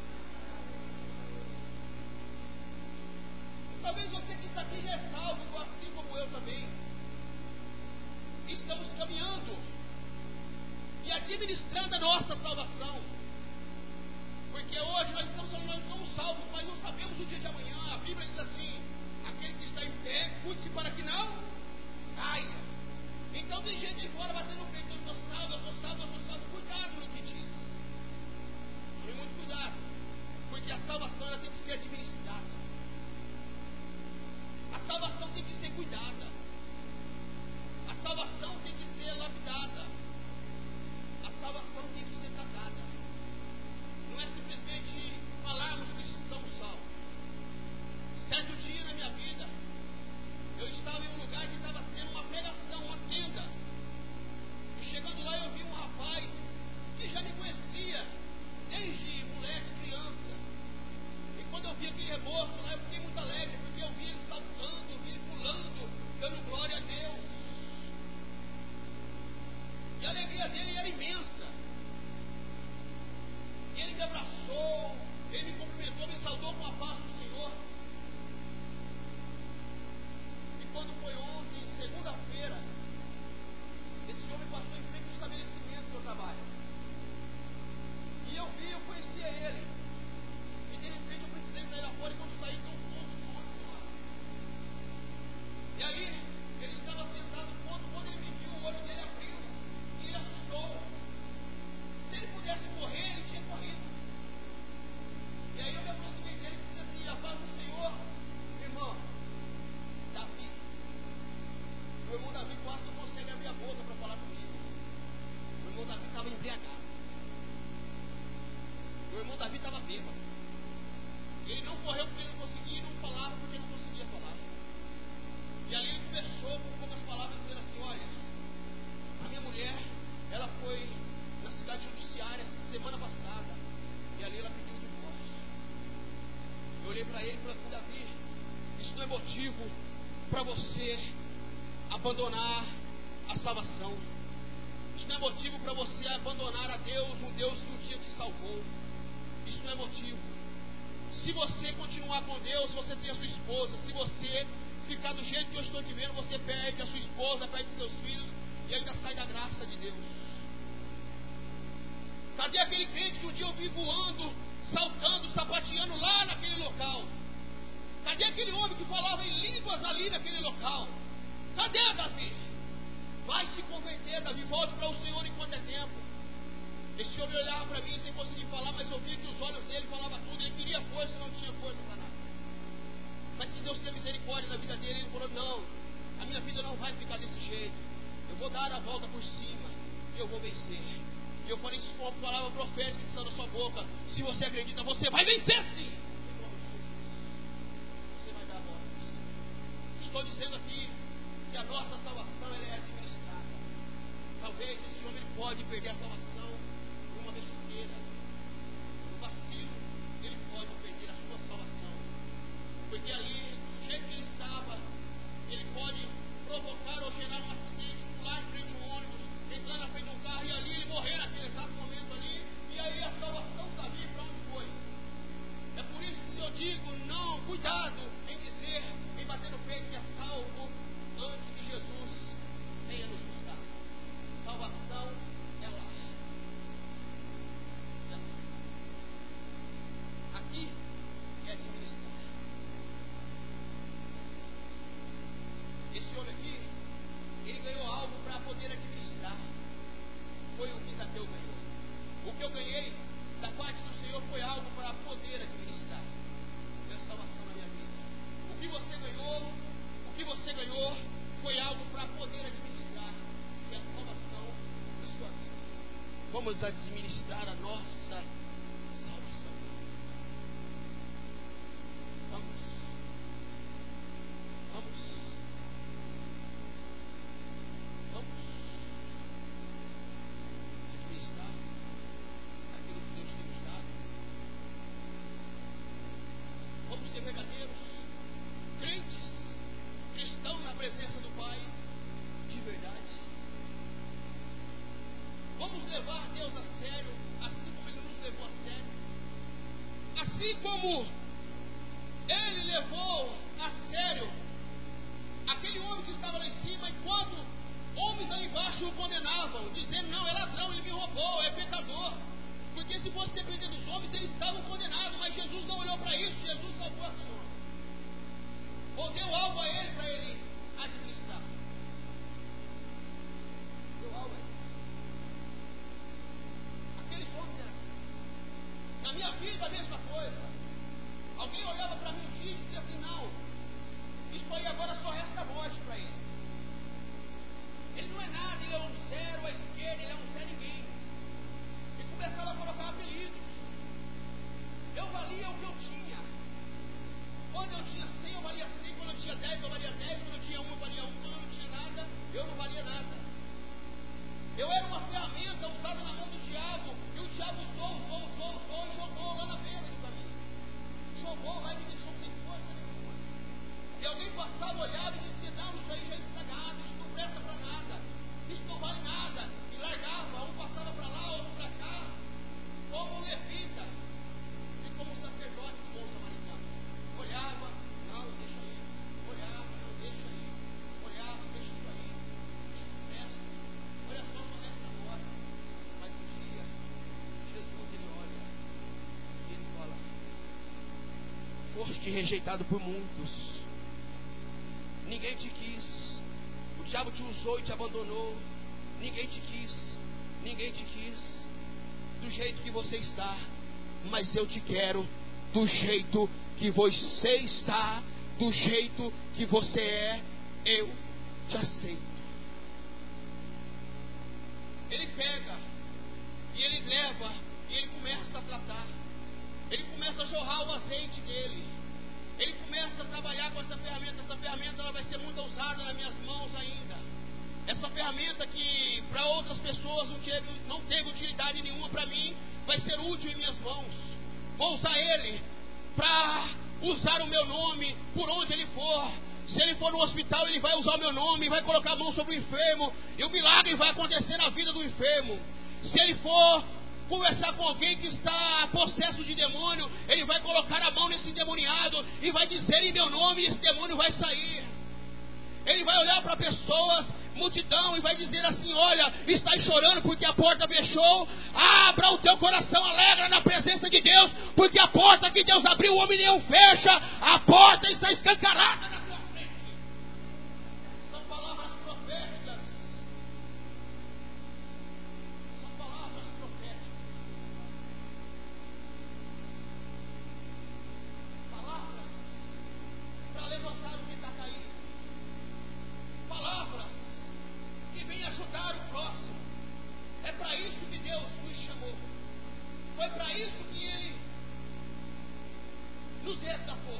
E talvez você que está aqui já é salvo, assim como eu também. Estamos caminhando e administrando a nossa salvação. Porque hoje nós estamos falando, nós estamos salvos, mas não sabemos o dia de amanhã. A Bíblia diz assim: aquele que está em pé, cuide-se para que não caia. Então tem gente aí fora batendo no peito: eu estou salvo, eu estou salvo, eu estou salvo. Cuidado no que diz. Tome muito cuidado. Porque a salvação ela tem que ser administrada. A salvação tem que ser cuidada. A salvação tem que ser lapidada. A salvação tem que ser tratada. Não é simplesmente falarmos que estamos salvos. Certo dia na minha vida, eu estava em um lugar que estava tendo uma pregação, uma tenda. E chegando lá eu vi um rapaz que já me conhecia desde moleque, criança. E quando eu vi aquele reboço lá, eu fiquei muito alegre, porque eu vi ele saltando, eu vi ele pulando, dando glória a Deus. E a alegria dele era imensa. E ele me abraçou, ele me cumprimentou, me saudou com a paz do Senhor. E quando foi ontem, segunda-feira, esse homem passou em frente ao estabelecimento que eu trabalho. E eu vi, eu conhecia ele. E de repente eu precisei sair lá fora, e quando saí, deu um ponto de ônibus lá. E aí, ele estava sentado no ponto, quando ele me viu, o olho dele abriu. E ele assustou. Se ele pudesse correr, ele tinha corrido. E aí eu me aproximei dele e disse assim: a paz do Senhor, irmão, Davi. Meu irmão Davi quase não consegue abrir a boca para falar comigo. Meu irmão Davi estava embriagado. Meu irmão Davi estava bêbado. Ele não correu porque não conseguia, e não falava porque não conseguia falar. E ali ele começou com poucas palavras dizendo assim: olha, a minha mulher, ela foi na cidade judiciária semana passada, e ali ela pediu o divórcio. Eu olhei para ele e falei assim: Davi, isso não é motivo para você abandonar a salvação. Isso não é motivo para você abandonar a Deus, um Deus que um dia te salvou. Isso não é motivo. Se você continuar com Deus, você tem a sua esposa. Se você ficar do jeito que eu estou te vendo, você perde a sua esposa, perde seus filhos. e ainda sai da graça de Deus? Cadê aquele crente que um dia eu vi voando, saltando, sapateando lá naquele local? Cadê aquele homem que falava em línguas ali naquele local? Cadê Davi? Vai se converter, Davi, volte para o Senhor enquanto é tempo. Esse homem olhava para mim sem conseguir falar, mas eu via que os olhos dele falavam tudo. Ele queria força, não tinha força para nada. Mas se Deus tem misericórdia da vida dele, ele falou: não, a minha vida não vai ficar desse jeito. Eu vou dar a volta por cima e eu vou vencer. E eu falei isso com uma palavra profética que saiu da sua boca. Se você acredita, você vai vencer sim. Em nome de Jesus. Você vai dar a volta por cima. Estou dizendo aqui que a nossa salvação ela é administrada. Talvez esse homem ele pode perder a salvação por uma besteira, por um vacilo. Ele pode perder a sua salvação. Porque ali, do jeito que ele estava, ele pode provocar ou gerar um acidente, pular em frente a um ônibus, entrar na frente de um carro e ali ele morrer naquele exato momento ali. E aí a salvação está viva para onde foi? É por isso que eu digo, não, cuidado em dizer, em bater no peito que é salvo antes que Jesus venha nos buscar. Salvação é lá. É lá. Aqui é administrar. Esse homem aqui, ele ganhou algo para poder administrar. Foi o que Zaqueu ganhou. O que eu ganhei da parte do Senhor foi algo para poder administrar. Foi a salvação na minha vida. O que você ganhou foi algo para poder administrar. Que é a salvação da sua vida. Vamos administrar a nossa salvação. Vamos. Administrar aquilo que Deus tem nos dado. Vamos ser verdadeiros crentes, cristãos na presença do Pai, de verdade. Vamos levar Deus a sério, assim como Ele nos levou a sério. Assim como Ele levou a sério aquele homem que estava lá em cima, enquanto homens lá embaixo o condenavam, dizendo: não, é ladrão, ele me roubou, é pecador. Porque se fosse depender dos homens, eles estavam condenados, mas Jesus não olhou para isso. Jesus salvou aquele homem, ou deu algo a ele para ele administrar. Deu algo a ele. Aqueles homens eram assim. Na minha vida a mesma coisa. Alguém olhava para mim um dia e dizia assim: não, isso aí agora só resta a morte para ele. Ele não é nada, ele é um zero à esquerda, ele é um zero ninguém. E começava a colocar apelidos. Eu valia o que eu tinha. Quando eu tinha 100, eu valia 100. Quando eu tinha 10, eu valia 10. Quando eu tinha 1, eu valia 1. Quando eu não tinha nada, eu não valia nada. Eu era uma ferramenta usada na mão do diabo. E o diabo usou e jogou lá na beira do caminho. Jogou lá e me deixou sem força nenhuma. E alguém passava, olhava e dizia: não, isso aí já é estragado, isso não presta para nada, isso não vale nada. E largava, um passava para lá, outro para cá, como um levita e como um sacerdote do bom samaritano. Olhava, não, deixa aí. Olhava, não, deixa aí. Olhava, deixa isso aí. Isso não presta. Olha só, só resta agora. Mas um dia, Jesus, ele olha e ele fala: foste rejeitado por muitos, ninguém te quis. O diabo te usou e te abandonou. Ninguém te quis. Ninguém te quis do jeito que você está. Mas eu te quero do jeito que você está, do jeito que você é. Eu te aceito. Ele pega e ele leva e ele começa a tratar. Ele começa a jorrar o azeite dele. Ele começa a trabalhar com essa ferramenta. Essa ferramenta ela vai ser muito usada nas minhas mãos ainda. Essa ferramenta que para outras pessoas não teve utilidade nenhuma, para mim vai ser útil em minhas mãos. Vou usar ele para usar o meu nome por onde ele for. Se ele for no hospital, ele vai usar o meu nome, vai colocar a mão sobre o enfermo, e o milagre vai acontecer na vida do enfermo. Se ele for conversar com alguém que está possesso de demônio, ele vai colocar a mão nesse endemoniado e vai dizer em meu nome, e esse demônio vai sair. Ele vai olhar para pessoas multidão e vai dizer assim: olha, está chorando porque a porta fechou. Abra o teu coração, alegra na presença de Deus, porque a porta que Deus abriu, o homem nenhum fecha. A porta está escancarada na tua frente. São palavras proféticas. São palavras proféticas. Palavras para levantar o que está caído. Palavras que vêm ajudar o próximo. É para isso que Deus nos chamou. Foi para isso que Ele nos resgatou.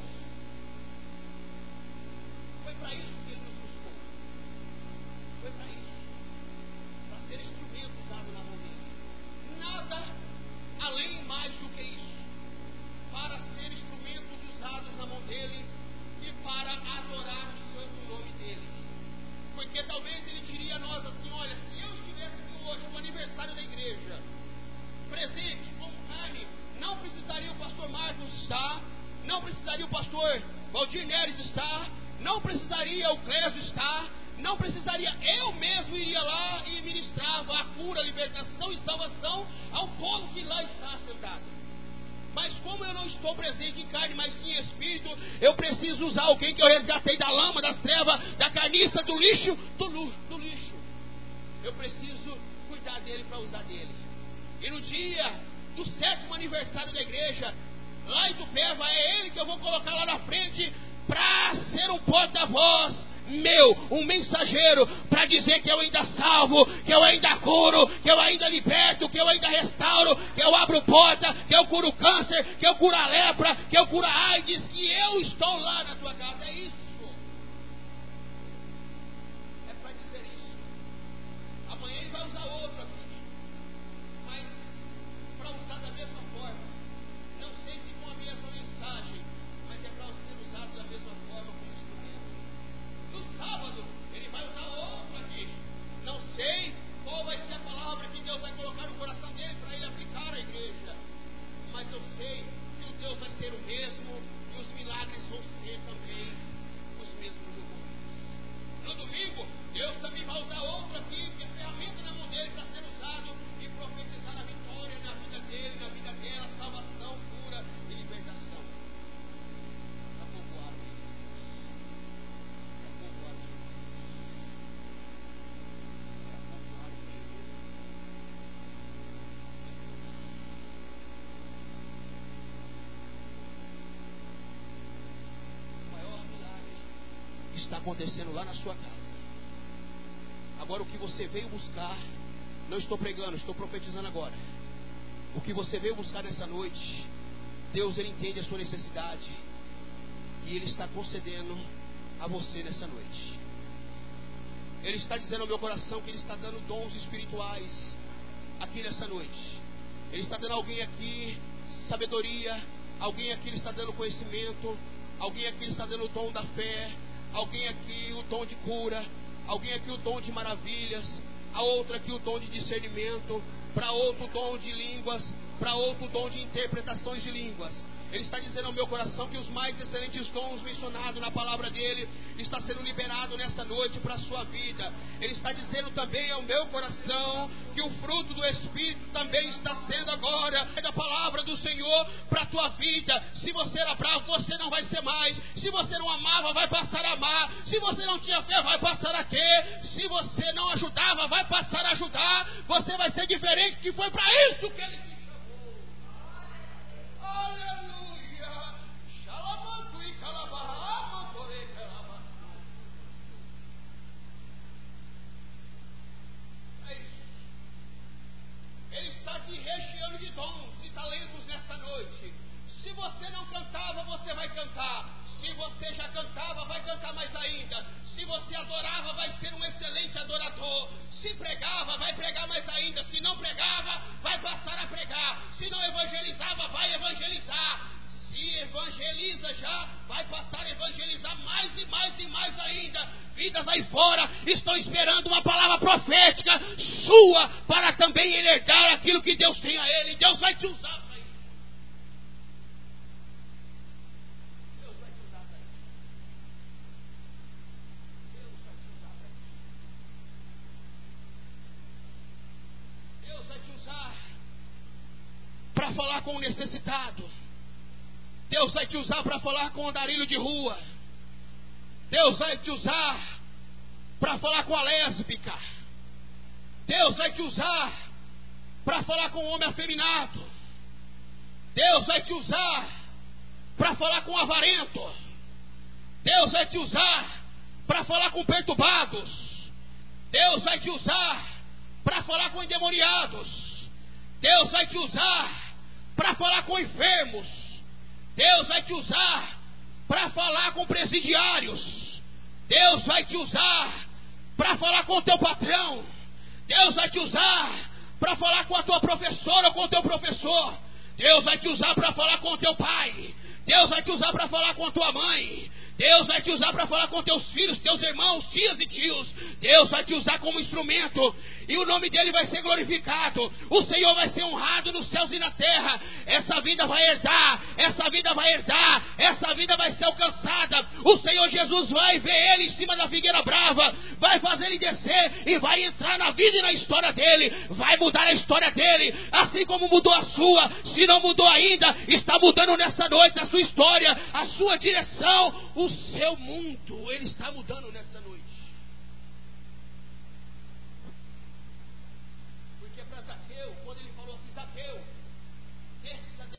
Foi para isso que Ele nos buscou. Foi para isso. Para ser instrumento usado na mão dele. Nada além mais do que isso. Para ser instrumentos usados na mão dele e para adorar o santo nome dele. Porque talvez ele diria a nós assim: olha, se eu estivesse aqui hoje no aniversário da igreja, presente com carne, não precisaria o pastor Marcos estar, não precisaria o pastor Valdir Neres estar, não precisaria o Clésio estar, não precisaria, eu mesmo iria lá e ministrava a cura, a libertação e salvação ao povo que lá está sentado. Mas como eu não estou presente em carne, mas sim em espírito, eu preciso usar alguém que eu resgatei da lama, das trevas, da carniça, do lixo, do lixo. Eu preciso cuidar dele para usar dele. E no dia do 7º aniversário da igreja, lá em Tupéva, é ele que eu vou colocar lá na frente para ser um porta-voz meu, um mensageiro, para dizer que eu ainda salvo, que eu ainda curo, que eu ainda liberto, que eu ainda restauro, que eu abro porta, que eu curo câncer, que eu curo a lepra, que eu curo a AIDS, que eu estou lá na tua casa. É isso. É para dizer isso. Amanhã ele vai usar outro aqui, mas para usar da mesma forma. Não sei se com a mesma mensagem, mas é para ser usado da mesma forma como instrumento. No sábado, ele vai usar outro aqui. Não sei qual vai ser a palavra que Deus vai colocar no coração dele para ele aplicar à igreja. Mas eu sei que o Deus vai ser o mesmo e os milagres vão ser também os mesmos no domingo. No domingo, Deus também vai usar outro aqui, que é ferramenta na mão dele para ser usado e profetizar a vitória na vida dele, na vida dela, salvação, cura e libertação. Para povoar o reino de Deus. Para povoar o reino de Deus. Para povoar o reino de Deus. O maior milagre está acontecendo lá na sua casa. Agora o que você veio buscar, não estou pregando, estou profetizando agora. O que você veio buscar nessa noite, Deus, Ele entende a sua necessidade e Ele está concedendo a você nessa noite. Ele está dizendo ao meu coração que Ele está dando dons espirituais aqui nessa noite. Ele está dando a alguém aqui sabedoria, alguém aqui Ele está dando conhecimento, alguém aqui Ele está dando o dom da fé, alguém aqui o dom de cura, alguém aqui o dom de maravilhas, a outra aqui o dom de discernimento, para outro o dom de línguas, para outro o dom de interpretações de línguas. Ele está dizendo ao meu coração que os mais excelentes dons mencionados na palavra dele está sendo liberado nesta noite para a sua vida. Ele está dizendo também ao meu coração que o fruto do Espírito também está sendo agora da palavra do Senhor para a tua vida. Se você era bravo, você não vai ser mais. Se você não amava, vai passar a amar. Se você não tinha fé, vai passar a ter. Se você não ajudava, vai passar a ajudar. Você vai ser diferente, que foi para isso que ele te chamou. Aleluia. Ele está te recheando de dons e talentos nessa noite. Se você não cantava, você vai cantar. Se você já cantava, vai cantar mais ainda. Se você adorava, vai ser um excelente adorador. Se pregava, vai pregar mais ainda. Se não pregava, vai passar a pregar. Se não evangelizava, vai evangelizar. Se evangeliza já, vai passar a evangelizar mais e mais e mais ainda. Vidas aí fora estão esperando uma palavra profética sua para também ele herdar aquilo que Deus tem a ele. Deus vai te usar para isso. Deus vai te usar para isso. Deus vai te usar para isso. para falar com o necessitado. Deus vai te usar para falar com o andarilho de rua. Deus vai te usar para falar com a lésbica. Deus vai te usar para falar com o homem afeminado. Deus vai te usar para falar com o avarento. Deus vai te usar para falar com perturbados. Deus vai te usar para falar com endemoniados. Deus vai te usar para falar com enfermos. Deus vai te usar para falar com presidiários. Deus vai te usar para falar com o teu patrão. Deus vai te usar para falar com a tua professora ou com o teu professor. Deus vai te usar para falar com o teu pai. Deus vai te usar para falar com a tua mãe. Deus vai te usar para falar com teus filhos, teus irmãos, tias e tios. Deus vai te usar como instrumento, e o nome dele vai ser glorificado. O Senhor vai ser honrado nos céus e na terra. Essa vida vai herdar, essa vida vai herdar, essa vida vai ser alcançada. O Senhor Jesus vai ver ele em cima da figueira brava, vai fazer ele descer e vai entrar na vida e na história dele. Vai mudar a história dele, assim como mudou a sua. Se não mudou ainda, está mudando nessa noite a sua história, a sua direção. O seu mundo, ele está mudando nessa noite. Porque para Zaqueu, quando ele falou assim, Zaqueu,